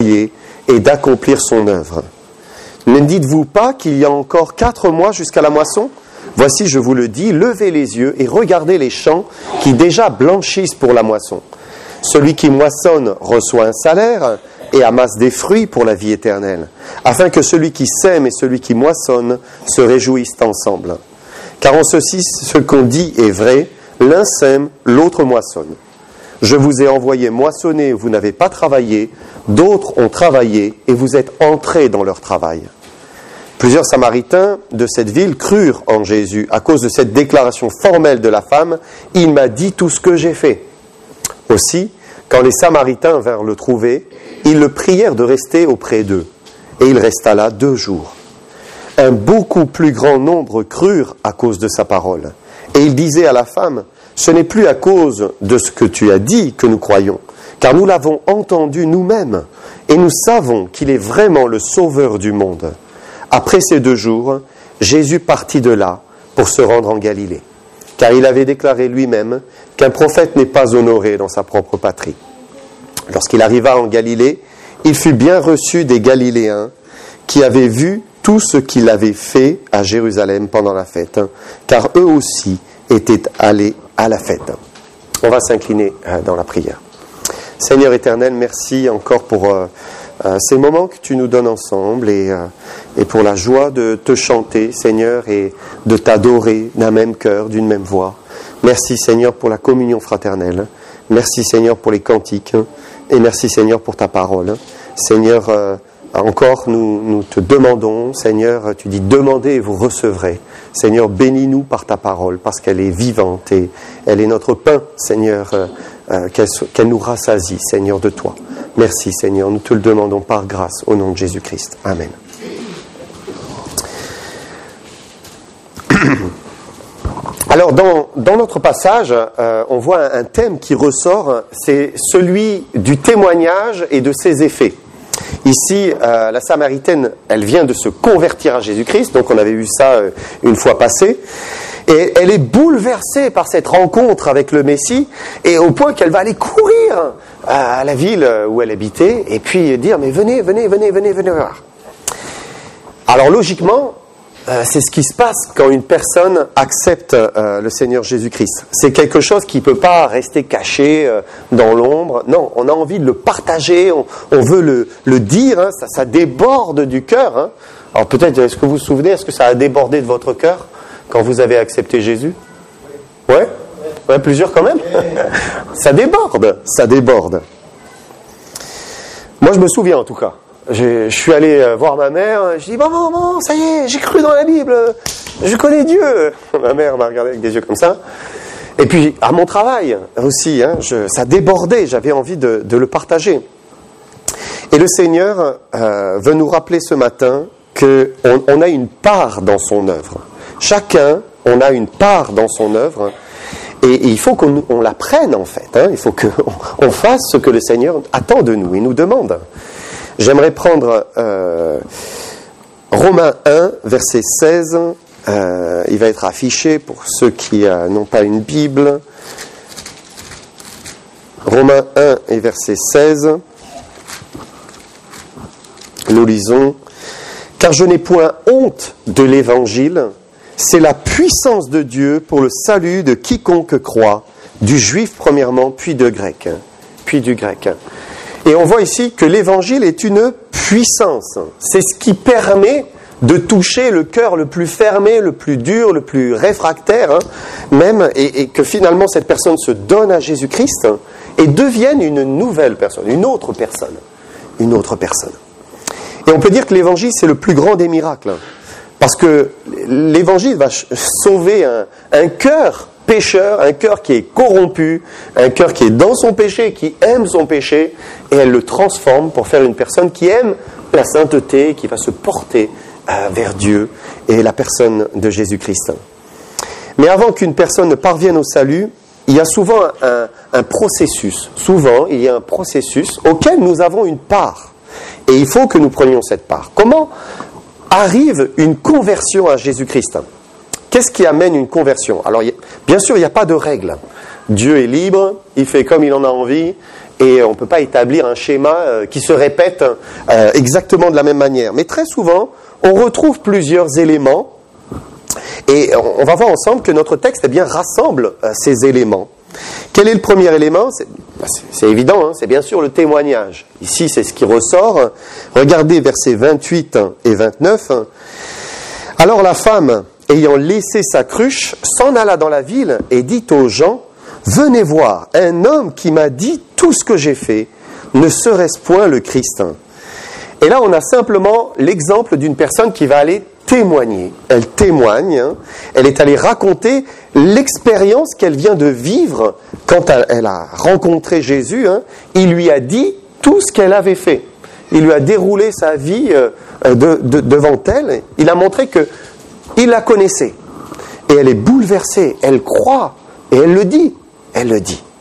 multiplier et d'accomplir son œuvre. Ne dites-vous pas qu'il y a encore 4 mois jusqu'à la moisson ? Voici, je vous le dis, levez les yeux et regardez les champs qui déjà blanchissent pour la moisson. Celui qui moissonne reçoit un salaire et amasse des fruits pour la vie éternelle, afin que celui qui sème et celui qui moissonne se réjouissent ensemble. Car en ceci, ce qu'on dit est vrai, l'un sème, l'autre moissonne. Je vous ai envoyé moissonner, vous n'avez pas travaillé, d'autres ont travaillé et vous êtes entrés dans leur travail. Plusieurs Samaritains de cette ville crurent en Jésus à cause de cette déclaration formelle de la femme, « Il m'a dit tout ce que j'ai fait ». Aussi, quand les Samaritains vinrent le trouver, ils le prièrent de rester auprès d'eux, et il resta là 2 jours. Un beaucoup plus grand nombre crurent à cause de sa parole, et il disait à la femme, « Ce n'est plus à cause de ce que tu as dit que nous croyons, car nous l'avons entendu nous-mêmes, et nous savons qu'il est vraiment le Sauveur du monde. » Après ces 2 jours, Jésus partit de là pour se rendre en Galilée, car il avait déclaré lui-même qu'un prophète n'est pas honoré dans sa propre patrie. Lorsqu'il arriva en Galilée, il fut bien reçu des Galiléens qui avaient vu tout ce qu'il avait fait à Jérusalem pendant la fête, car eux aussi étaient allés à la fête. On va s'incliner dans la prière. Seigneur éternel, merci encore pour ces moments que tu nous donnes ensemble et pour la joie de te chanter, Seigneur, et de t'adorer d'un même cœur, d'une même voix. Merci, Seigneur, pour la communion fraternelle. Merci, Seigneur, pour les cantiques. Et merci, Seigneur, pour ta parole. Seigneur, encore, nous te demandons, Seigneur, tu dis « Demandez et vous recevrez ». Seigneur, bénis-nous par ta parole, parce qu'elle est vivante et elle est notre pain, Seigneur, qu'elle nous rassasie, Seigneur, de toi. Merci, Seigneur, nous te le demandons par grâce, au nom de Jésus-Christ. Amen. Alors, dans notre passage, on voit un thème qui ressort, c'est celui du témoignage et de ses effets. Ici, la Samaritaine, elle vient de se convertir à Jésus-Christ, donc on avait vu ça une fois passé, et elle est bouleversée par cette rencontre avec le Messie, et au point qu'elle va aller courir à la ville où elle habitait, et puis dire, mais venez voir. Alors logiquement, c'est ce qui se passe quand une personne accepte le Seigneur Jésus-Christ. C'est quelque chose qui ne peut pas rester caché dans l'ombre. Non, on a envie de le partager, on veut le dire, hein, ça déborde du cœur. Hein. Alors peut-être, est-ce que vous vous souvenez, est-ce que ça a débordé de votre cœur quand vous avez accepté Jésus ? Ouais, plusieurs quand même. Ça déborde. Moi je me souviens en tout cas. Je suis allé voir ma mère, je dis maman, ça y est, j'ai cru dans la Bible, je connais Dieu. Ma mère m'a regardé avec des yeux comme ça. Et puis à mon travail aussi, hein, ça débordait, j'avais envie de le partager. Et le Seigneur veut nous rappeler ce matin qu'on a une part dans son œuvre. Chacun, on a une part dans son œuvre. Et il faut qu'on la prenne en fait. Hein. Il faut qu'on fasse ce que le Seigneur attend de nous et nous demande. J'aimerais prendre Romains 1, verset 16. Il va être affiché pour ceux qui n'ont pas une Bible. Romains 1 et verset 16. Nous lisons. « Car je n'ai point honte de l'Évangile, c'est la puissance de Dieu pour le salut de quiconque croit, du juif premièrement, puis du grec. » Et on voit ici que l'Évangile est une puissance. C'est ce qui permet de toucher le cœur le plus fermé, le plus dur, le plus réfractaire, hein, même, et que finalement cette personne se donne à Jésus-Christ et devienne une nouvelle personne, une autre personne. Et on peut dire que l'Évangile, c'est le plus grand des miracles. Parce que l'Évangile va sauver un cœur pécheur, un cœur qui est corrompu, un cœur qui est dans son péché, qui aime son péché, et elle le transforme pour faire une personne qui aime la sainteté, qui va se porter vers Dieu et la personne de Jésus-Christ. Mais avant qu'une personne ne parvienne au salut, il y a souvent un processus. Souvent, il y a un processus auquel nous avons une part. Et il faut que nous prenions cette part. Comment arrive une conversion à Jésus-Christ ? Qu'est-ce qui amène une conversion ? Alors, bien sûr, il n'y a pas de règle. Dieu est libre, il fait comme il en a envie, et on ne peut pas établir un schéma qui se répète exactement de la même manière. Mais très souvent, on retrouve plusieurs éléments, et on va voir ensemble que notre texte rassemble ces éléments. Quel est le premier élément ? C'est évident, hein, c'est bien sûr le témoignage. Ici, c'est ce qui ressort. Regardez versets 28 et 29. « Alors la femme, ayant laissé sa cruche, s'en alla dans la ville et dit aux gens, « Venez voir, un homme qui m'a dit tout ce que j'ai fait, ne serait-ce point le Christ ?» Et là, on a simplement l'exemple d'une personne qui va aller témoigner. Elle témoigne, hein, elle est allée raconter l'expérience qu'elle vient de vivre quand elle a rencontré Jésus. Hein, il lui a dit tout ce qu'elle avait fait. Il lui a déroulé sa vie devant elle. Il a montré qu'il la connaissait. Et elle est bouleversée, elle croit, et elle le dit. Elle le dit.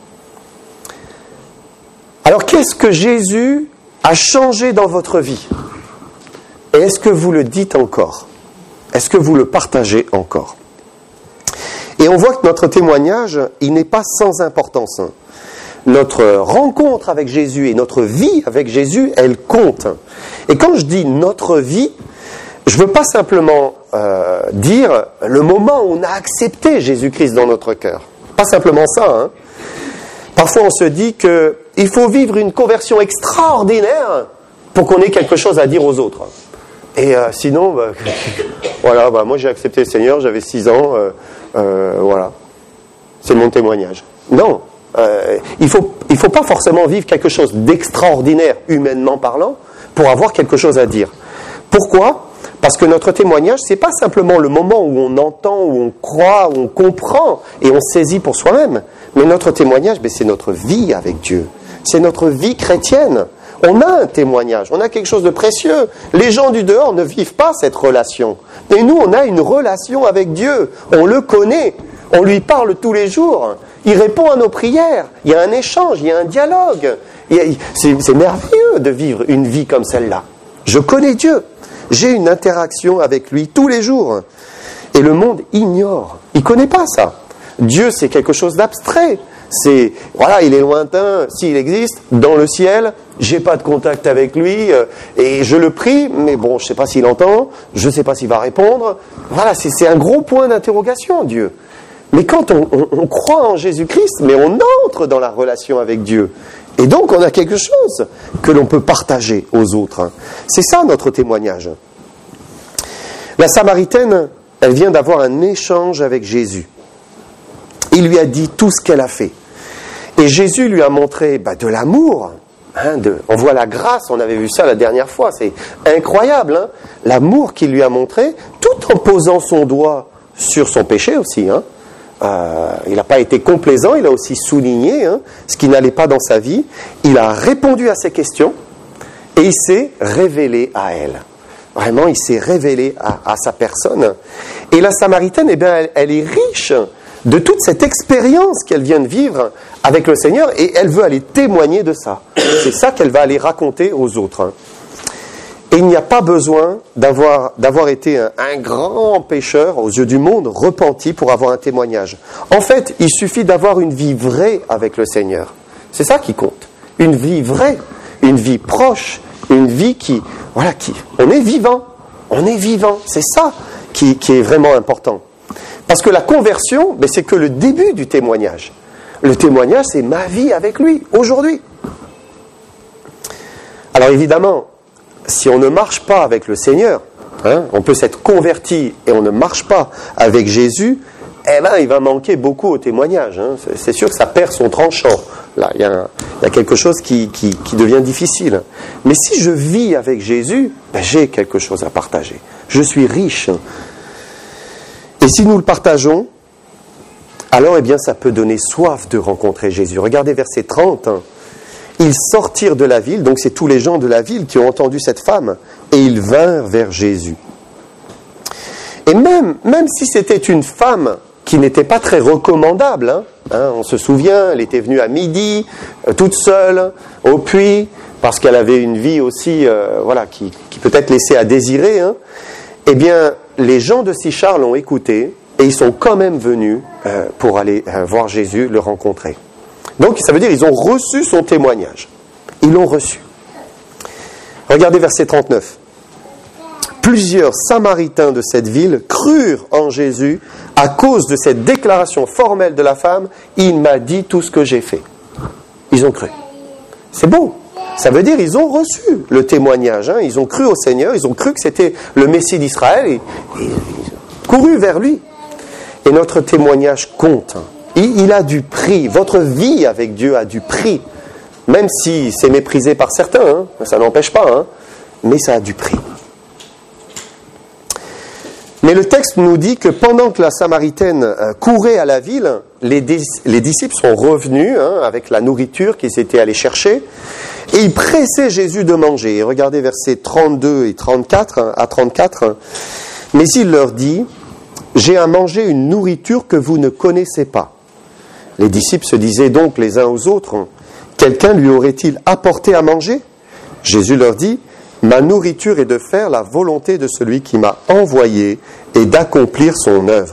Alors qu'est-ce que Jésus a changé dans votre vie ? Et est-ce que vous le dites encore ? Est-ce que vous le partagez encore ? Et on voit que notre témoignage, il n'est pas sans importance. Notre rencontre avec Jésus et notre vie avec Jésus, elle compte. Et quand je dis notre vie, je ne veux pas simplement dire le moment où on a accepté Jésus-Christ dans notre cœur. Pas simplement ça. Hein. Parfois on se dit qu'il faut vivre une conversion extraordinaire pour qu'on ait quelque chose à dire aux autres. Et sinon, voilà, moi j'ai accepté le Seigneur, j'avais 6 ans, voilà, c'est mon témoignage. Non, il faut pas forcément vivre quelque chose d'extraordinaire, humainement parlant, pour avoir quelque chose à dire. Pourquoi ? Parce que notre témoignage, c'est pas simplement le moment où on entend, où on croit, où on comprend et on saisit pour soi-même, mais notre témoignage, c'est notre vie avec Dieu, c'est notre vie chrétienne. On a un témoignage, on a quelque chose de précieux. Les gens du dehors ne vivent pas cette relation. Et nous, on a une relation avec Dieu. On le connaît, on lui parle tous les jours. Il répond à nos prières. Il y a un échange, il y a un dialogue. C'est merveilleux de vivre une vie comme celle-là. Je connais Dieu. J'ai une interaction avec lui tous les jours. Et le monde ignore. Il ne connaît pas ça. Dieu, c'est quelque chose d'abstrait. C'est, voilà, il est lointain, s'il existe, dans le ciel, j'ai pas de contact avec lui, et je le prie, mais bon, je sais pas s'il entend, je sais pas s'il va répondre. Voilà, c'est un gros point d'interrogation, Dieu. Mais quand on croit en Jésus-Christ, mais on entre dans la relation avec Dieu. Et donc, on a quelque chose que l'on peut partager aux autres. C'est ça, notre témoignage. La Samaritaine, elle vient d'avoir un échange avec Jésus. Il lui a dit tout ce qu'elle a fait. Et Jésus lui a montré de l'amour. On voit la grâce, on avait vu ça la dernière fois. C'est incroyable, hein, l'amour qu'il lui a montré, tout en posant son doigt sur son péché aussi. Hein. Il n'a pas été complaisant, il a aussi souligné ce qui n'allait pas dans sa vie. Il a répondu à ses questions et il s'est révélé à elle. Vraiment, il s'est révélé à sa personne. Et la Samaritaine, elle est riche de toute cette expérience qu'elle vient de vivre avec le Seigneur, et elle veut aller témoigner de ça. C'est ça qu'elle va aller raconter aux autres. Et il n'y a pas besoin d'avoir été un grand pécheur aux yeux du monde, repenti pour avoir un témoignage. En fait, il suffit d'avoir une vie vraie avec le Seigneur. C'est ça qui compte. Une vie vraie, une vie proche, une vie on est vivant. C'est ça qui est vraiment important. Parce que la conversion, c'est que le début du témoignage. Le témoignage, c'est ma vie avec lui, aujourd'hui. Alors évidemment, si on ne marche pas avec le Seigneur, on peut s'être converti et on ne marche pas avec Jésus, il va manquer beaucoup au témoignage. C'est sûr que ça perd son tranchant. Là, il y a quelque chose qui devient difficile. Mais si je vis avec Jésus, j'ai quelque chose à partager. Je suis riche. Et si nous le partageons, alors ça peut donner soif de rencontrer Jésus. Regardez verset 30. Ils sortirent de la ville, donc c'est tous les gens de la ville qui ont entendu cette femme, et ils vinrent vers Jésus. Et même si c'était une femme qui n'était pas très recommandable, on se souvient, elle était venue à midi, toute seule, au puits, parce qu'elle avait une vie aussi qui peut-être laissait à désirer, les gens de Sychar l'ont écouté et ils sont quand même venus pour aller voir Jésus, le rencontrer. Donc ça veut dire qu'ils ont reçu son témoignage. Ils l'ont reçu. Regardez verset 39. Plusieurs Samaritains de cette ville crurent en Jésus à cause de cette déclaration formelle de la femme, « Il m'a dit tout ce que j'ai fait ». Ils ont cru. C'est bon. Ça veut dire qu'ils ont reçu le témoignage. Ils ont cru au Seigneur, ils ont cru que c'était le Messie d'Israël et ils ont couru vers lui. Et notre témoignage compte. Il a du prix. Votre vie avec Dieu a du prix. Même si c'est méprisé par certains, ça n'empêche pas, mais ça a du prix. Mais le texte nous dit que pendant que la Samaritaine courait à la ville, les disciples sont revenus avec la nourriture qu'ils étaient allés chercher et ils pressaient Jésus de manger. Et regardez versets 32 et 34 à 34. Mais il leur dit, « J'ai à manger une nourriture que vous ne connaissez pas. » Les disciples se disaient donc les uns aux autres, « Quelqu'un lui aurait-il apporté à manger ?» Jésus leur dit, « Ma nourriture est de faire la volonté de celui qui m'a envoyé et d'accomplir son œuvre. »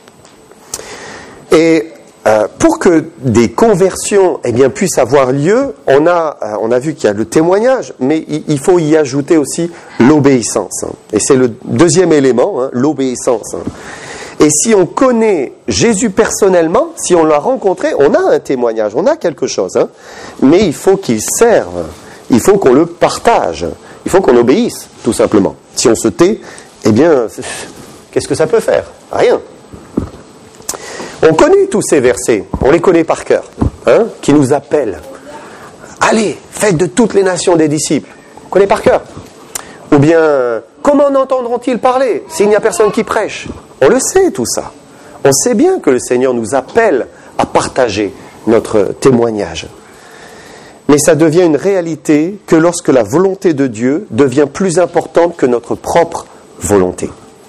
Et pour que des conversions puissent avoir lieu, on a vu qu'il y a le témoignage, mais il faut y ajouter aussi l'obéissance. Et c'est le deuxième élément, l'obéissance. Et si on connaît Jésus personnellement, si on l'a rencontré, on a un témoignage, on a quelque chose. Mais il faut qu'il serve, il faut qu'on le partage, il faut qu'on obéisse, tout simplement. Si on se tait, qu'est-ce que ça peut faire? Rien. On connaît tous ces versets, on les connaît par cœur, qui nous appellent. Allez, faites de toutes les nations des disciples. On connaît par cœur. Ou bien, comment entendront-ils parler s'il n'y a personne qui prêche? On le sait tout ça. On sait bien que le Seigneur nous appelle à partager notre témoignage. Mais ça devient une réalité que lorsque la volonté de Dieu devient plus importante que notre propre volonté.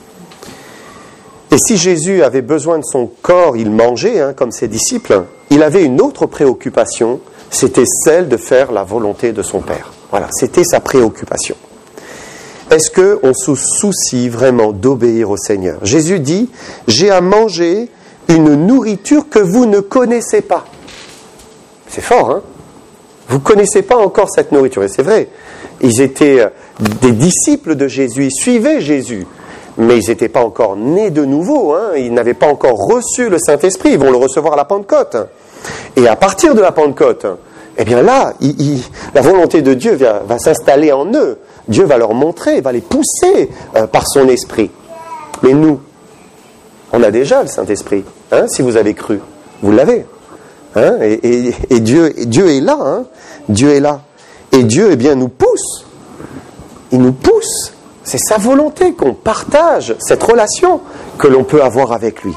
Et si Jésus avait besoin de son corps, il mangeait, comme ses disciples, il avait une autre préoccupation, c'était celle de faire la volonté de son Père. Voilà, c'était sa préoccupation. Est-ce qu'on se soucie vraiment d'obéir au Seigneur? Jésus dit, « J'ai à manger une nourriture que vous ne connaissez pas. » C'est fort, Vous ne connaissez pas encore cette nourriture. Et c'est vrai, ils étaient des disciples de Jésus, ils suivaient Jésus. Mais ils n'étaient pas encore nés de nouveau, ils n'avaient pas encore reçu le Saint-Esprit, ils vont le recevoir à la Pentecôte. Et à partir de la Pentecôte, là, la volonté de Dieu va s'installer en eux. Dieu va leur montrer, va les pousser par son Esprit. Mais nous, on a déjà le Saint-Esprit, si vous avez cru, vous l'avez. Et Dieu est là, Dieu est là. Et Dieu, nous pousse. Il nous pousse. C'est sa volonté qu'on partage cette relation que l'on peut avoir avec lui.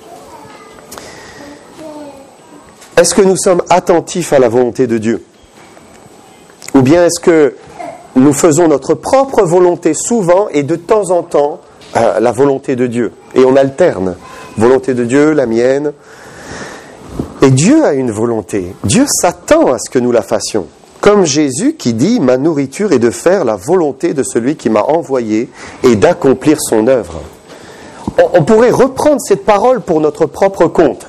Est-ce que nous sommes attentifs à la volonté de Dieu? Ou bien est-ce que nous faisons notre propre volonté souvent et de temps en temps la volonté de Dieu? Et on alterne. Volonté de Dieu, la mienne. Et Dieu a une volonté. Dieu s'attend à ce que nous la fassions. Comme Jésus qui dit « Ma nourriture est de faire la volonté de celui qui m'a envoyé et d'accomplir son œuvre. » On pourrait reprendre cette parole pour notre propre compte.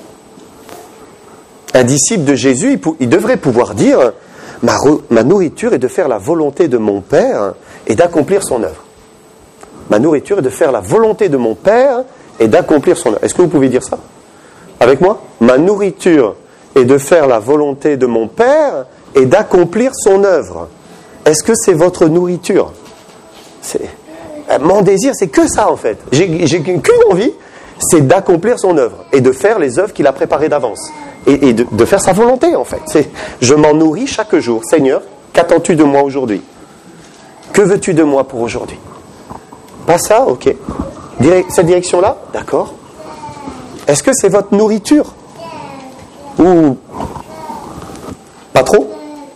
Un disciple de Jésus, il devrait pouvoir dire « Ma nourriture est de faire la volonté de mon Père et d'accomplir son œuvre. » Ma nourriture est de faire la volonté de mon Père et d'accomplir son œuvre. Est-ce que vous pouvez dire ça avec moi? Ma nourriture est de faire la volonté de mon Père et d'accomplir son œuvre. Est-ce que c'est votre nourriture? Mon désir, c'est que ça en fait. J'ai qu'une envie, c'est d'accomplir son œuvre et de faire les œuvres qu'il a préparées d'avance. Et de faire sa volonté en fait. Je m'en nourris chaque jour. Seigneur, qu'attends-tu de moi aujourd'hui? Que veux-tu de moi pour aujourd'hui? Pas ça? Ok. Cette direction-là? D'accord. Est-ce que c'est votre nourriture? Ou pas trop?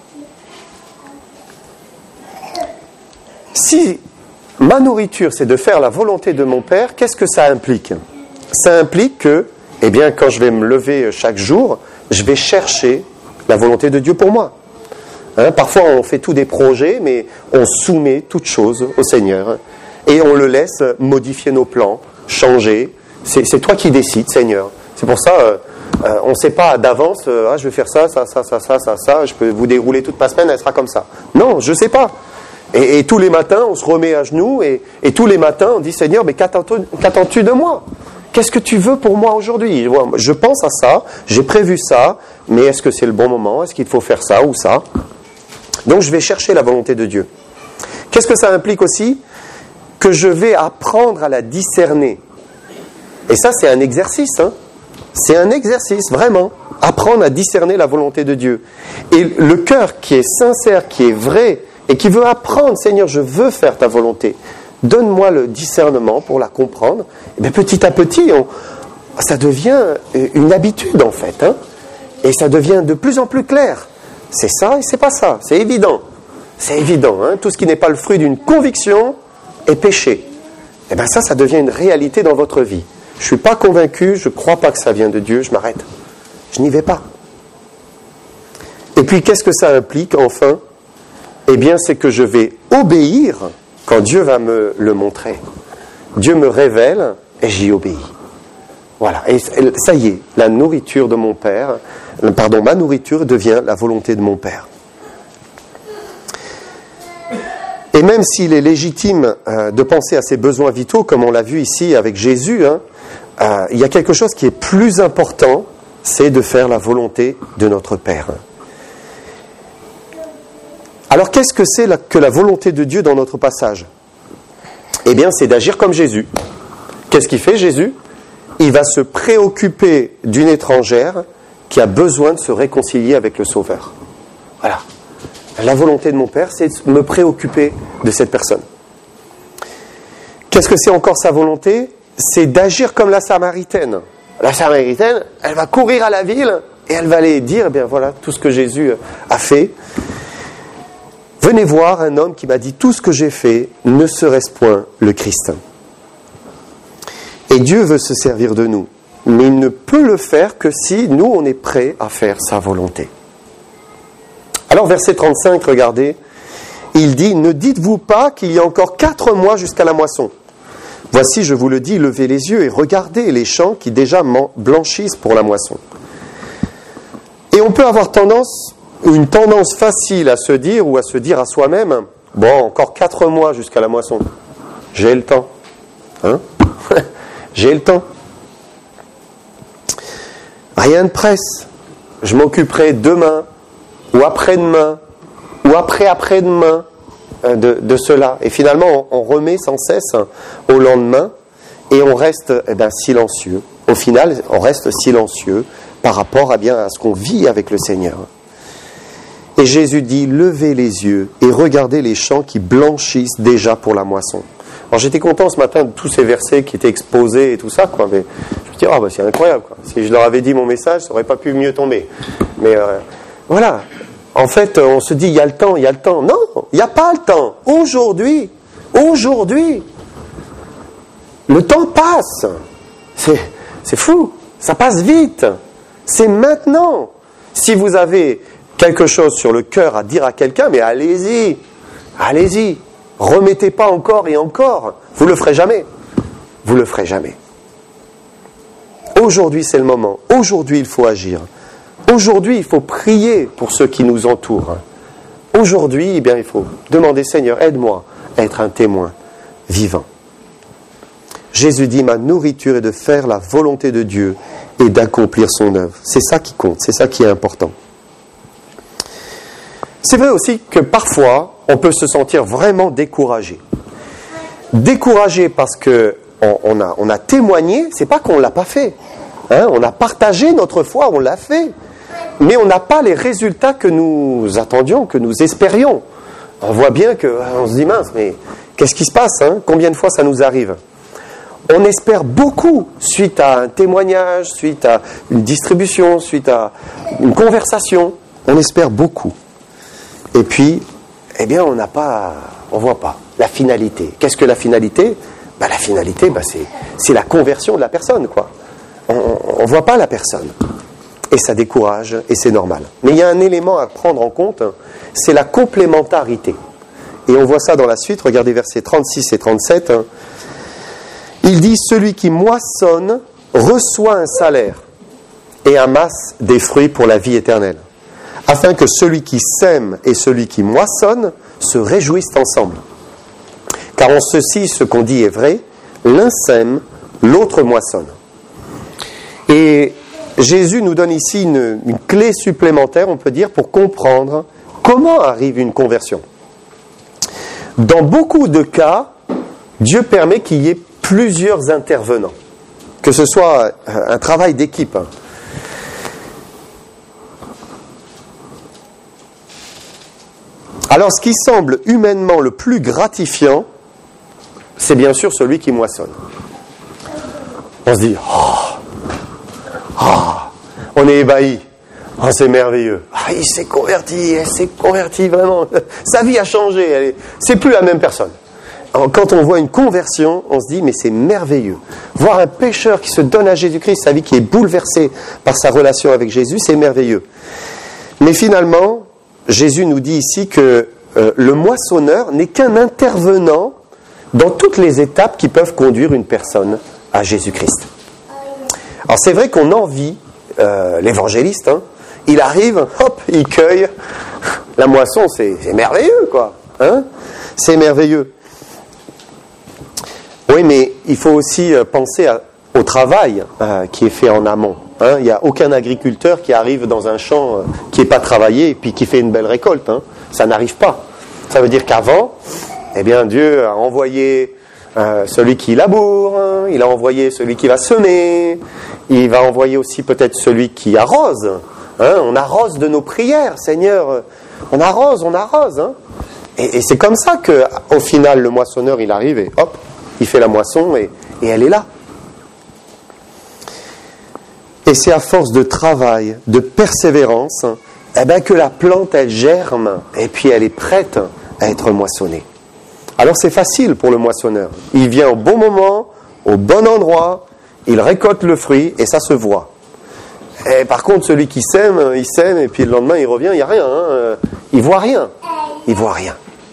Si ma nourriture, c'est de faire la volonté de mon Père, qu'est-ce que ça implique? Ça implique que, quand je vais me lever chaque jour, je vais chercher la volonté de Dieu pour moi. Parfois, on fait tous des projets, mais on soumet toutes choses au Seigneur. Et on le laisse modifier nos plans, changer. C'est toi qui décides, Seigneur. C'est pour ça, On ne sait pas d'avance, je vais faire ça, je peux vous dérouler toute ma semaine, elle sera comme ça. Non, je ne sais pas. Et tous les matins, on se remet à genoux et tous les matins, on dit, Seigneur, mais qu'attends-tu de moi ? Qu'est-ce que tu veux pour moi aujourd'hui ? Je pense à ça, j'ai prévu ça, mais est-ce que c'est le bon moment ? Est-ce qu'il faut faire ça ou ça ? Donc je vais chercher la volonté de Dieu. Qu'est-ce que ça implique aussi ? Que je vais apprendre à la discerner. Et ça, c'est un exercice, hein ? C'est un exercice, vraiment. Apprendre à discerner la volonté de Dieu. Et le cœur qui est sincère, qui est vrai, et qui veut apprendre, Seigneur, je veux faire ta volonté. Donne-moi le discernement pour la comprendre. Et bien, petit à petit, ça devient une habitude, en fait. Hein ? Et ça devient de plus en plus clair. C'est ça et c'est pas ça. C'est évident. C'est évident. Hein ? Tout ce qui n'est pas le fruit d'une conviction est péché. Et bien ça devient une réalité dans votre vie. Je ne suis pas convaincu, je ne crois pas que ça vient de Dieu, je m'arrête. Je n'y vais pas. Et puis, qu'est-ce que ça implique, enfin ? Eh bien, c'est que je vais obéir quand Dieu va me le montrer. Dieu me révèle et j'y obéis. Voilà. Et ça y est, la nourriture de mon Père, ma nourriture devient la volonté de mon Père. Et même s'il est légitime de penser à ses besoins vitaux, comme on l'a vu ici avec Jésus, il y a quelque chose qui est plus important, c'est de faire la volonté de notre Père. Alors qu'est-ce que c'est que la volonté de Dieu dans notre passage ? Eh bien, c'est d'agir comme Jésus. Qu'est-ce qu'il fait, Jésus ? Il va se préoccuper d'une étrangère qui a besoin de se réconcilier avec le Sauveur. Voilà. La volonté de mon Père, c'est de me préoccuper de cette personne. Qu'est-ce que c'est encore sa volonté ? C'est d'agir comme la Samaritaine. La Samaritaine, elle va courir à la ville et elle va aller dire, eh bien voilà, tout ce que Jésus a fait. Venez voir un homme qui m'a dit, tout ce que j'ai fait, ne serait-ce point le Christ ? Et Dieu veut se servir de nous. Mais il ne peut le faire que si nous, on est prêts à faire sa volonté. Alors, verset 35, regardez, il dit, « Ne dites-vous pas qu'il y a encore 4 mois jusqu'à la moisson ? Voici, je vous le dis, levez les yeux et regardez les champs qui déjà blanchissent pour la moisson. » Et on peut avoir une tendance facile à se dire ou à se dire à soi-même, « Bon, encore 4 mois jusqu'à la moisson. J'ai le temps. Hein ? J'ai le temps. Rien ne presse. Je m'occuperai demain, ou après-demain, ou après-après-demain de cela. » Et finalement, on remet sans cesse au lendemain et on reste silencieux. Au final, on reste silencieux par rapport à ce qu'on vit avec le Seigneur. Et Jésus dit, levez les yeux et regardez les champs qui blanchissent déjà pour la moisson. Alors j'étais content ce matin de tous ces versets qui étaient exposés et tout ça, quoi. Mais je me dis, c'est incroyable, quoi. Si je leur avais dit mon message, ça n'aurait pas pu mieux tomber. Mais voilà. En fait, on se dit, il y a le temps. Non, il n'y a pas le temps. Aujourd'hui, le temps passe. C'est fou. Ça passe vite. C'est maintenant. Si vous avez quelque chose sur le cœur à dire à quelqu'un, mais allez-y. Remettez pas encore et encore. Vous le ferez jamais. Aujourd'hui, c'est le moment. Aujourd'hui, il faut agir. Aujourd'hui, il faut prier pour ceux qui nous entourent. Aujourd'hui, il faut demander, Seigneur, aide-moi à être un témoin vivant. Jésus dit, ma nourriture est de faire la volonté de Dieu et d'accomplir son œuvre. C'est ça qui compte, c'est ça qui est important. C'est vrai aussi que parfois, on peut se sentir vraiment découragé. Découragé parce qu'on a témoigné, c'est pas qu'on ne l'a pas fait. On a partagé notre foi, on l'a fait. Mais on n'a pas les résultats que nous attendions, que nous espérions. On voit bien qu'on se dit, mince, mais qu'est-ce qui se passe ? Combien de fois ça nous arrive ? On espère beaucoup suite à un témoignage, suite à une distribution, suite à une conversation. On espère beaucoup. Et puis, on voit pas la finalité. Qu'est-ce que la finalité ? La finalité, c'est la conversion de la personne, quoi. On voit pas la personne. Et ça décourage, et c'est normal. Mais il y a un élément à prendre en compte, c'est la complémentarité. Et on voit ça dans la suite, regardez versets 36 et 37. Il dit, celui qui moissonne reçoit un salaire, et amasse des fruits pour la vie éternelle, afin que celui qui sème et celui qui moissonne se réjouissent ensemble. Car en ceci, ce qu'on dit est vrai, l'un sème, l'autre moissonne. Et Jésus nous donne ici une clé supplémentaire, on peut dire, pour comprendre comment arrive une conversion. Dans beaucoup de cas, Dieu permet qu'il y ait plusieurs intervenants, que ce soit un travail d'équipe. Alors, ce qui semble humainement le plus gratifiant, c'est bien sûr celui qui moissonne. On se dit, on est ébahi. Oh, c'est merveilleux. Ah, il s'est converti, elle s'est convertie vraiment. Sa vie a changé, c'est plus la même personne. Alors, quand on voit une conversion, on se dit, mais c'est merveilleux. Voir un pécheur qui se donne à Jésus-Christ, sa vie qui est bouleversée par sa relation avec Jésus, c'est merveilleux. Mais finalement, Jésus nous dit ici que le moissonneur n'est qu'un intervenant dans toutes les étapes qui peuvent conduire une personne à Jésus-Christ. Alors c'est vrai qu'on envie l'évangéliste, hein. Il arrive, hop, il cueille. La moisson, c'est merveilleux, quoi. Hein, c'est merveilleux. Oui, mais il faut aussi penser au travail qui est fait en amont. Hein. Il n'y a aucun agriculteur qui arrive dans un champ qui n'est pas travaillé et puis qui fait une belle récolte. Hein. Ça n'arrive pas. Ça veut dire qu'avant, eh bien, Dieu a envoyé celui qui laboure, hein. Il a envoyé celui qui va semer, il va envoyer aussi peut-être celui qui arrose. Hein. On arrose de nos prières, Seigneur, on arrose. Hein. Et c'est comme ça qu'au final, le moissonneur, il arrive et hop, il fait la moisson et elle est là. Et c'est à force de travail, de persévérance, eh ben, que la plante, elle germe et puis elle est prête à être moissonnée. Alors c'est facile pour le moissonneur. Il vient au bon moment, au bon endroit, il récolte le fruit et ça se voit. Et par contre, celui qui sème, il sème et puis le lendemain il revient, il n'y a rien. Hein. Il voit rien. Il voit rien.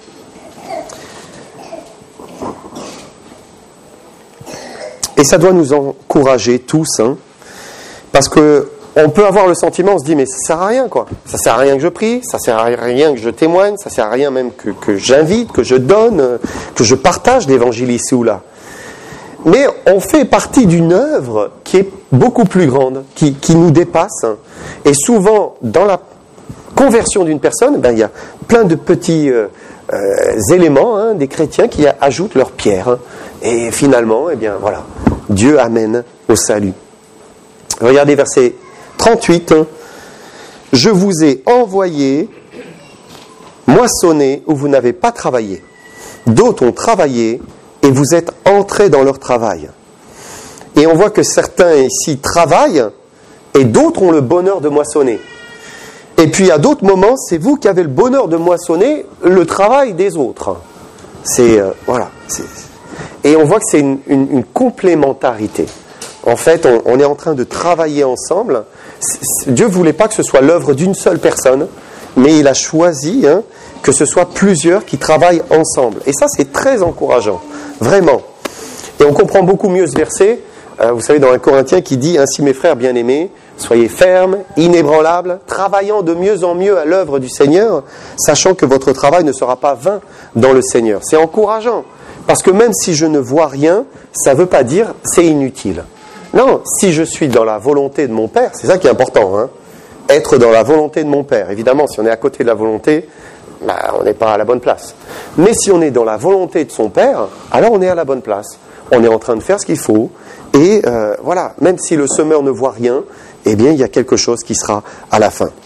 Et ça doit nous encourager tous, hein, parce que on peut avoir le sentiment, on se dit, mais ça sert à rien, quoi. Ça sert à rien que je prie, ça sert à rien que je témoigne, ça sert à rien même que j'invite, que je donne, que je partage l'évangile ici ou là. Mais on fait partie d'une œuvre qui est beaucoup plus grande, qui nous dépasse. Et souvent, dans la conversion d'une personne, ben, il y a plein de petits éléments, hein, des chrétiens qui ajoutent leur pierre. Hein, et finalement, eh bien, voilà, Dieu amène au salut. Regardez verset 38, hein. Je vous ai envoyé moissonner où vous n'avez pas travaillé. D'autres ont travaillé et vous êtes entrés dans leur travail. Et on voit que certains ici travaillent et d'autres ont le bonheur de moissonner. Et puis à d'autres moments, c'est vous qui avez le bonheur de moissonner le travail des autres. C'est voilà. Et on voit que c'est une complémentarité. En fait, on est en train de travailler ensemble. Dieu ne voulait pas que ce soit l'œuvre d'une seule personne, mais il a choisi, hein, que ce soit plusieurs qui travaillent ensemble. Et ça, c'est très encourageant, vraiment. Et on comprend beaucoup mieux ce verset, vous savez, dans 1 Corinthiens qui dit « Ainsi, mes frères bien-aimés, soyez fermes, inébranlables, travaillant de mieux en mieux à l'œuvre du Seigneur, sachant que votre travail ne sera pas vain dans le Seigneur. » C'est encourageant, parce que même si je ne vois rien, ça ne veut pas dire « c'est inutile ». Non, si je suis dans la volonté de mon Père, c'est ça qui est important, hein, être dans la volonté de mon Père. Évidemment, si on est à côté de la volonté, bah, on n'est pas à la bonne place. Mais si on est dans la volonté de son Père, alors on est à la bonne place. On est en train de faire ce qu'il faut. Et voilà, même si le semeur ne voit rien, eh bien, il y a quelque chose qui sera à la fin.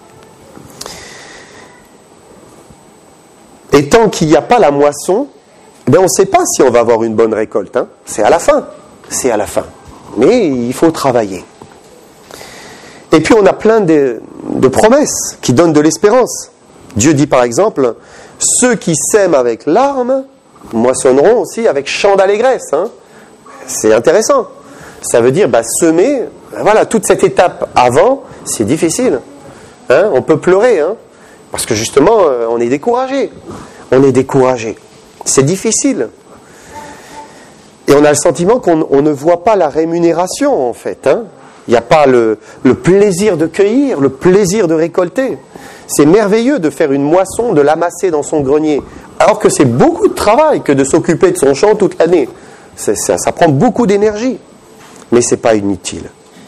Et tant qu'il n'y a pas la moisson, eh bien, on ne sait pas si on va avoir une bonne récolte. Hein. C'est à la fin. C'est à la fin. Mais il faut travailler. Et puis on a plein de promesses qui donnent de l'espérance. Dieu dit par exemple, ceux qui sèment avec larmes moissonneront aussi avec chant d'allégresse. Hein. C'est intéressant. Ça veut dire semer, voilà, toute cette étape avant, c'est difficile. Hein. On peut pleurer, hein, parce que justement, on est découragé. On est découragé. C'est difficile. Et on a le sentiment qu'on ne voit pas la rémunération, en fait. Hein. Il n'y a pas le plaisir de cueillir, le plaisir de récolter. C'est merveilleux de faire une moisson, de l'amasser dans son grenier. Alors que c'est beaucoup de travail que de s'occuper de son champ toute l'année. Ça prend beaucoup d'énergie. Mais ce n'est pas inutile.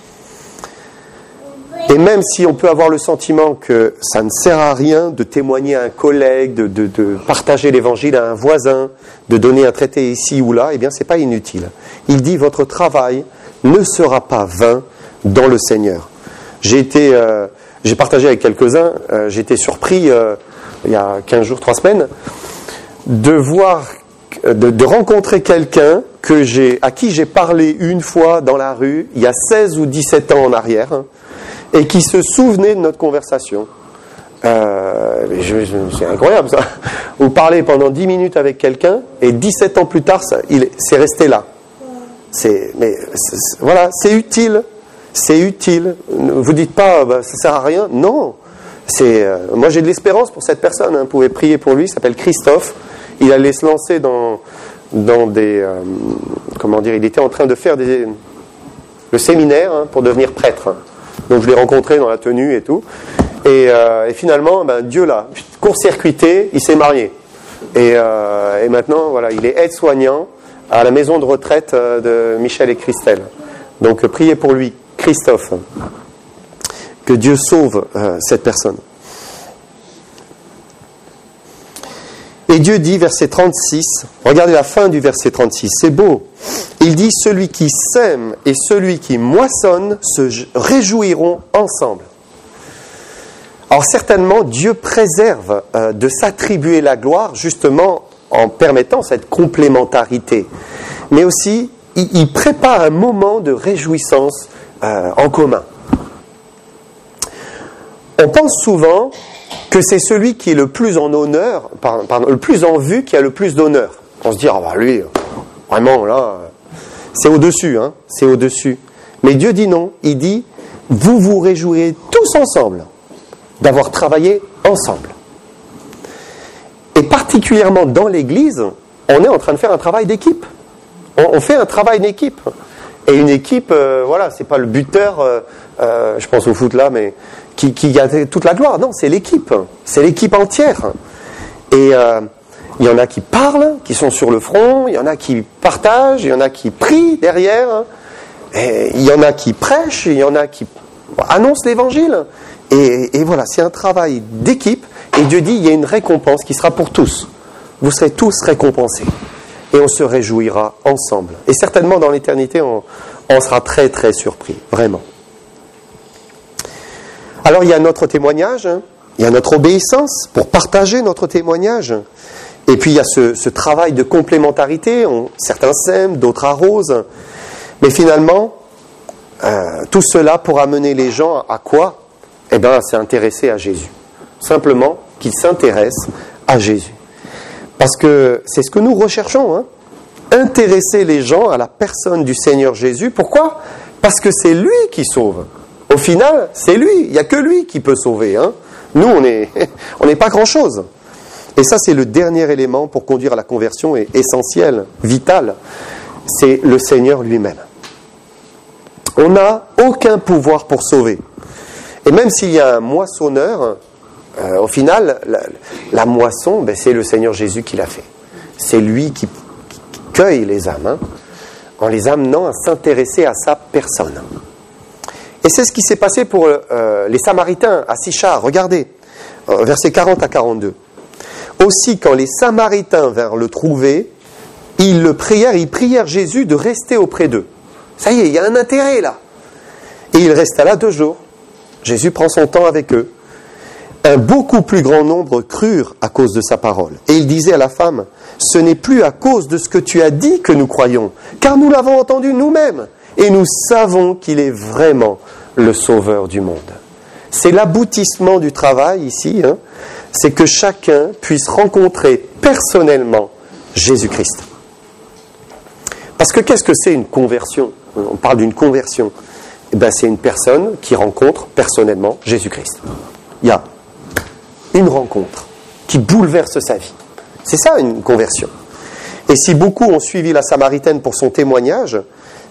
Et même si on peut avoir le sentiment que ça ne sert à rien de témoigner à un collègue, de partager l'évangile à un voisin, de donner un traité ici ou là, eh bien, ce n'est pas inutile. Il dit, votre travail ne sera pas vain dans le Seigneur. J'ai partagé avec quelques-uns, j'ai été surpris, il y a 15 jours, 3 semaines, de rencontrer quelqu'un à qui j'ai parlé une fois dans la rue, il y a 16 ou 17 ans en arrière, et qui se souvenait de notre conversation. C'est incroyable ça. Vous parlez pendant 10 minutes avec quelqu'un, et 17 ans plus tard, c'est resté là. Voilà, c'est utile. C'est utile. Vous dites pas, ça sert à rien. Non. Moi j'ai de l'espérance pour cette personne. Vous pouvez prier pour lui. Il s'appelle Christophe. Il allait se lancer dans des... comment dire, il était en train de faire le séminaire pour devenir prêtre. Donc je l'ai rencontré dans la tenue et tout. Et finalement, Dieu l'a court-circuité, il s'est marié. Et maintenant, voilà, il est aide-soignant à la maison de retraite de Michel et Christelle. Donc priez pour lui, Christophe. Que Dieu sauve cette personne. Et Dieu dit, verset 36, regardez la fin du verset 36, c'est beau. Il dit, celui qui sème et celui qui moissonne se réjouiront ensemble. Alors certainement, Dieu préserve de s'attribuer la gloire justement en permettant cette complémentarité. Mais aussi, il prépare un moment de réjouissance en commun. On pense souvent que c'est celui qui est le plus en honneur, le plus en vue, qui a le plus d'honneur. On se dit, lui, vraiment, là, c'est au-dessus, c'est au-dessus. Mais Dieu dit non, il dit, vous vous réjouirez tous ensemble d'avoir travaillé ensemble. Et particulièrement dans l'Église, on est en train de faire un travail d'équipe. On fait un travail d'équipe. Et une équipe, c'est pas le buteur, je pense au foot là, mais qui a toute la gloire. Non, c'est l'équipe entière. Et il y en a qui parlent, qui sont sur le front, il y en a qui partagent, il y en a qui prient derrière, et il y en a qui prêchent, il y en a qui annoncent l'évangile. Et voilà, c'est un travail d'équipe. Et Dieu dit, il y a une récompense qui sera pour tous. Vous serez tous récompensés. Et on se réjouira ensemble. Et certainement dans l'éternité, on sera très très surpris, vraiment. Alors il y a notre témoignage, il y a notre obéissance pour partager notre témoignage. Et puis il y a ce travail de complémentarité, certains sèment, d'autres arrosent. Mais finalement, tout cela pour amener les gens à quoi ? Eh bien, c'est intéresser à Jésus. Simplement qu'ils s'intéressent à Jésus. Parce que c'est ce que nous recherchons, intéresser les gens à la personne du Seigneur Jésus. Pourquoi ? Parce que c'est lui qui sauve. Au final, c'est lui. Il n'y a que lui qui peut sauver. Nous, on n'est pas grand-chose. Et ça, c'est le dernier élément pour conduire à la conversion, et essentiel, vital. C'est le Seigneur lui-même. On n'a aucun pouvoir pour sauver. Et même s'il y a un moissonneur, au final, la moisson, c'est le Seigneur Jésus qui l'a fait. C'est lui qui cueille les âmes, en les amenant à s'intéresser à sa personne. Et c'est ce qui s'est passé pour les Samaritains à Sichar. Regardez, versets 40 à 42. Aussi, quand les Samaritains vinrent le trouver, ils prièrent Jésus de rester auprès d'eux. Ça y est, il y a un intérêt là. Et il resta là 2 jours. Jésus prend son temps avec eux. Un beaucoup plus grand nombre crurent à cause de sa parole. Et il disait à la femme, « Ce n'est plus à cause de ce que tu as dit que nous croyons, car nous l'avons entendu nous-mêmes, et nous savons qu'il est vraiment le Sauveur du monde. » C'est l'aboutissement du travail ici, c'est que chacun puisse rencontrer personnellement Jésus-Christ. Parce que qu'est-ce que c'est une conversion ? On parle d'une conversion. C'est une personne qui rencontre personnellement Jésus-Christ. Il y a une rencontre qui bouleverse sa vie. C'est ça une conversion. Et si beaucoup ont suivi la Samaritaine pour son témoignage,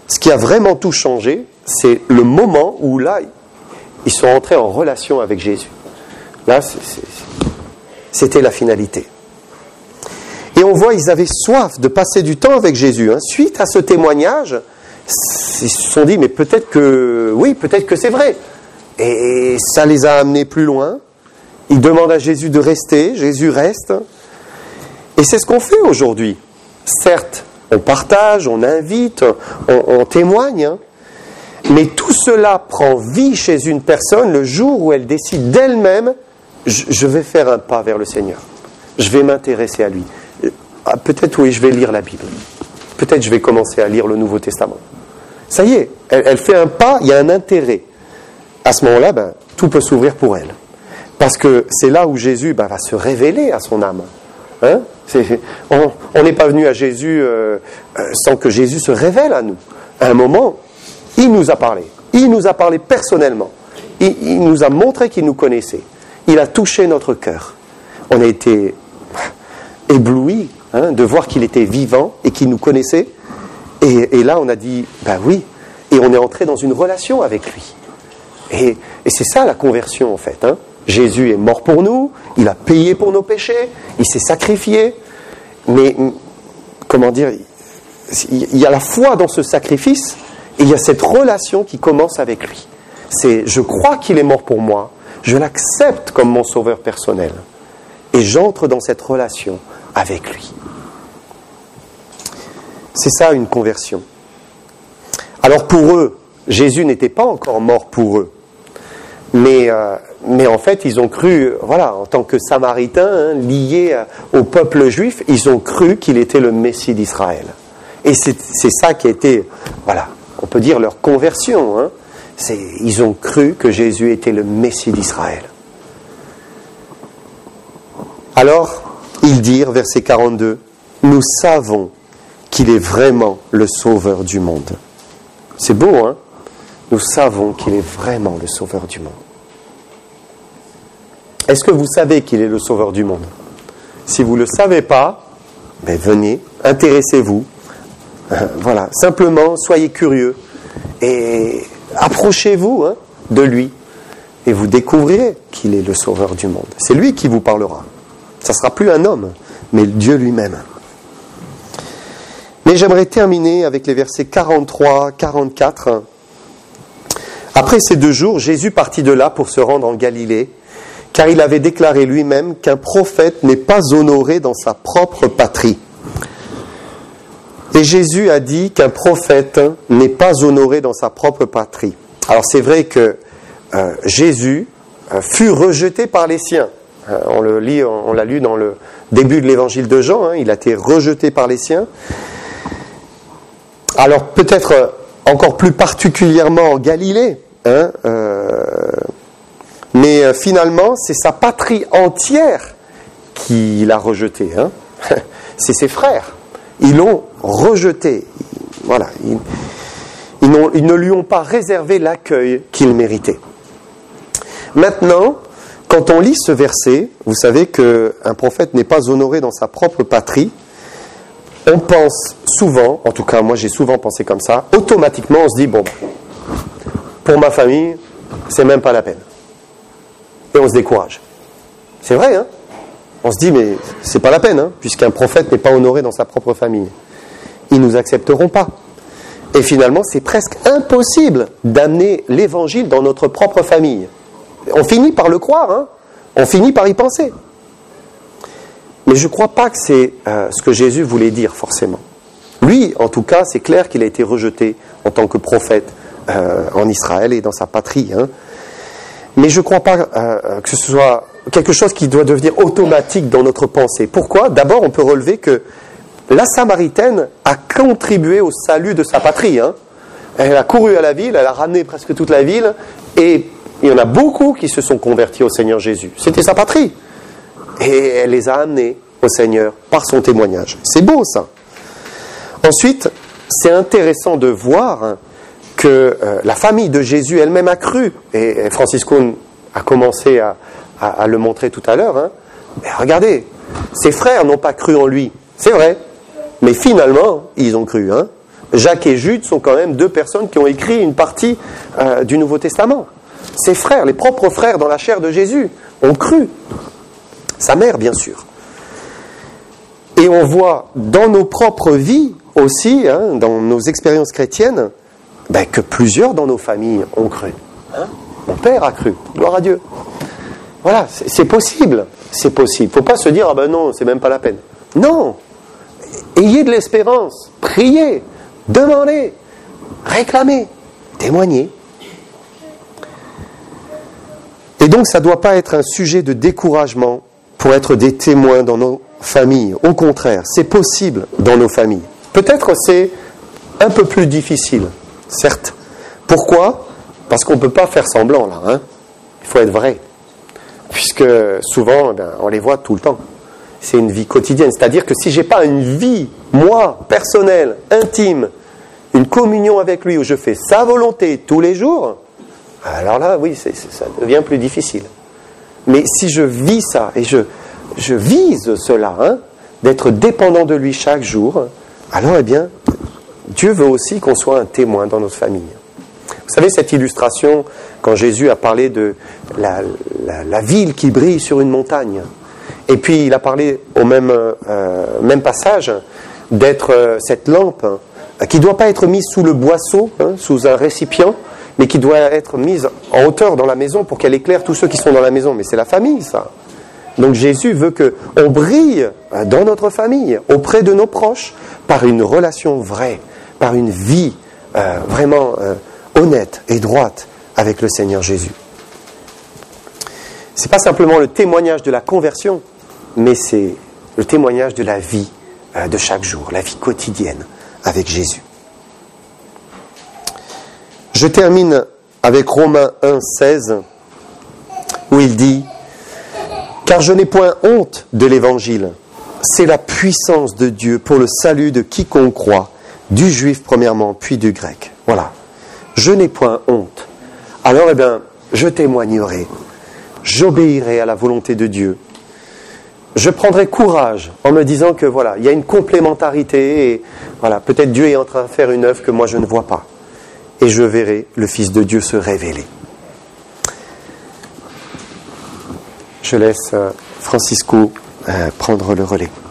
ce qui a vraiment tout changé, c'est le moment où là, ils sont entrés en relation avec Jésus. Là, c'était la finalité. Et on voit, ils avaient soif de passer du temps avec Jésus. Suite à ce témoignage, ils se sont dit, mais peut-être que c'est vrai. Et ça les a amenés plus loin. Ils demandent à Jésus de rester, Jésus reste. Et c'est ce qu'on fait aujourd'hui. Certes, on partage, on invite, on témoigne, mais tout cela prend vie chez une personne le jour où elle décide d'elle-même, je vais faire un pas vers le Seigneur. Je vais m'intéresser à lui. Peut-être oui, je vais lire la Bible. Peut-être je vais commencer à lire le Nouveau Testament. Ça y est, elle fait un pas, il y a un intérêt. À ce moment-là, tout peut s'ouvrir pour elle. Parce que c'est là où Jésus va se révéler à son âme. On n'est pas venu à Jésus sans que Jésus se révèle à nous. À un moment, il nous a parlé. Il nous a parlé personnellement. Il nous a montré qu'il nous connaissait. Il a touché notre cœur. On a été éblouis de voir qu'il était vivant et qu'il nous connaissait. Et là, on a dit, oui. Et on est entré dans une relation avec lui. Et c'est ça la conversion, en fait. Jésus est mort pour nous, il a payé pour nos péchés, il s'est sacrifié. Mais, comment dire, il y a la foi dans ce sacrifice et il y a cette relation qui commence avec lui. C'est, je crois qu'il est mort pour moi, je l'accepte comme mon sauveur personnel. Et j'entre dans cette relation avec lui. C'est ça une conversion. Alors pour eux, Jésus n'était pas encore mort pour eux. Mais en fait, ils ont cru, en tant que Samaritains, liés au peuple juif, ils ont cru qu'il était le Messie d'Israël. Et c'est ça qui a été, on peut dire leur conversion. Ils ont cru que Jésus était le Messie d'Israël. Alors, ils dirent, verset 42, « Nous savons qu'il est vraiment le Sauveur du monde. » C'est beau, hein ? Nous savons qu'il est vraiment le Sauveur du monde. Est-ce que vous savez qu'il est le Sauveur du monde ? Si vous ne le savez pas, venez, intéressez-vous. Simplement, soyez curieux et approchez-vous de lui et vous découvrirez qu'il est le Sauveur du monde. C'est lui qui vous parlera. Ça ne sera plus un homme, mais Dieu lui-même. Mais j'aimerais terminer avec les versets 43, 44. Après ces 2 jours, Jésus partit de là pour se rendre en Galilée, car il avait déclaré lui-même qu'un prophète n'est pas honoré dans sa propre patrie. Et Jésus a dit qu'un prophète n'est pas honoré dans sa propre patrie. Alors c'est vrai que Jésus fut rejeté par les siens. On l'a lu dans le début de l'évangile de Jean, il a été rejeté par les siens. Alors peut-être encore plus particulièrement en Galilée, mais finalement c'est sa patrie entière qui l'a rejeté. C'est ses frères. Ils l'ont rejeté. Ils ne lui ont pas réservé l'accueil qu'il méritait. Maintenant, quand on lit ce verset, vous savez qu'un prophète n'est pas honoré dans sa propre patrie. On pense souvent, en tout cas moi j'ai souvent pensé comme ça, automatiquement on se dit, pour ma famille, c'est même pas la peine. Et on se décourage. C'est vrai, on se dit, mais c'est pas la peine, puisqu'un prophète n'est pas honoré dans sa propre famille. Ils ne nous accepteront pas. Et finalement, c'est presque impossible d'amener l'évangile dans notre propre famille. On finit par le croire, on finit par y penser. Mais je ne crois pas que c'est ce que Jésus voulait dire forcément. Lui, en tout cas, c'est clair qu'il a été rejeté en tant que prophète en Israël et dans sa patrie. Mais je ne crois pas que ce soit quelque chose qui doit devenir automatique dans notre pensée. Pourquoi ? D'abord, on peut relever que la Samaritaine a contribué au salut de sa patrie. Elle a couru à la ville, elle a ramené presque toute la ville, et il y en a beaucoup qui se sont convertis au Seigneur Jésus. C'était sa patrie. Et elle les a amenés au Seigneur par son témoignage. C'est beau ça. Ensuite, c'est intéressant de voir que la famille de Jésus elle-même a cru. Et Francis Cooke a commencé à le montrer tout à l'heure. Mais regardez, ses frères n'ont pas cru en lui. C'est vrai. Mais finalement, ils ont cru. Jacques et Jude sont quand même deux personnes qui ont écrit une partie du Nouveau Testament. Ses frères, les propres frères dans la chair de Jésus, ont cru. Sa mère, bien sûr. Et on voit dans nos propres vies aussi, dans nos expériences chrétiennes, que plusieurs dans nos familles ont cru. Mon père a cru, gloire à Dieu. Voilà, c'est possible. C'est possible. Il ne faut pas se dire, non, c'est même pas la peine. Non. Ayez de l'espérance. Priez. Demandez. Réclamez. Témoignez. Et donc, ça ne doit pas être un sujet de découragement pour être des témoins dans nos familles. Au contraire, c'est possible dans nos familles. Peut-être c'est un peu plus difficile, certes. Pourquoi ? Parce qu'on ne peut pas faire semblant, là. Il faut être vrai. Puisque souvent, on les voit tout le temps. C'est une vie quotidienne. C'est-à-dire que si je n'ai pas une vie, moi, personnelle, intime, une communion avec lui où je fais sa volonté tous les jours, alors là, oui, ça devient plus difficile. Mais si je vis ça, et je vise cela, d'être dépendant de lui chaque jour, alors, Dieu veut aussi qu'on soit un témoin dans notre famille. Vous savez, cette illustration, quand Jésus a parlé de la ville qui brille sur une montagne, et puis il a parlé au même passage d'être cette lampe qui ne doit pas être mise sous le boisseau, sous un récipient, mais qui doit être mise en hauteur dans la maison pour qu'elle éclaire tous ceux qui sont dans la maison. Mais c'est la famille, ça. Donc Jésus veut qu'on brille dans notre famille, auprès de nos proches, par une relation vraie, par une vie vraiment honnête et droite avec le Seigneur Jésus. Ce n'est pas simplement le témoignage de la conversion, mais c'est le témoignage de la vie de chaque jour, la vie quotidienne avec Jésus. Je termine avec Romains 1, 16, où il dit « Car je n'ai point honte de l'Évangile, c'est la puissance de Dieu pour le salut de quiconque croit, du juif premièrement, puis du grec. » Voilà. Je n'ai point honte. Alors, je témoignerai. J'obéirai à la volonté de Dieu. Je prendrai courage en me disant que voilà, il y a une complémentarité et voilà, peut-être Dieu est en train de faire une œuvre que moi je ne vois pas. Et je verrai le Fils de Dieu se révéler. Je laisse Francisco prendre le relais.